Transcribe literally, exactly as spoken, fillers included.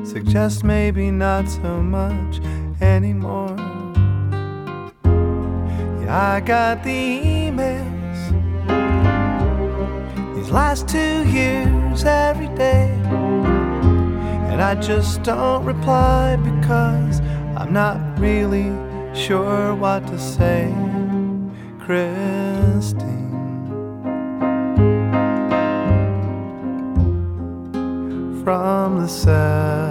suggest maybe not so much anymore. Yeah, I got the emails these last two years every day, and I just don't reply because I'm not really sure what to say. Christine, from the south.